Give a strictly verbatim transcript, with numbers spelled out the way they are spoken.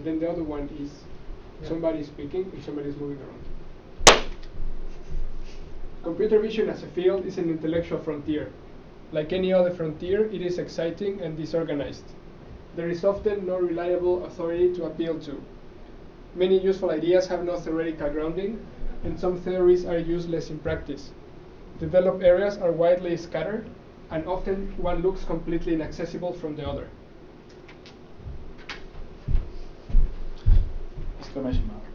then the other one is yeah. somebody speaking and somebody is moving around. Computer vision as a field is an intellectual frontier. Like any other frontier, it is exciting and disorganized. There is often no reliable authority to appeal to. Many useful ideas have no theoretical grounding, and some theories are useless in practice. Developed areas are widely scattered, and often one looks completely inaccessible from the other. Exclamation mark.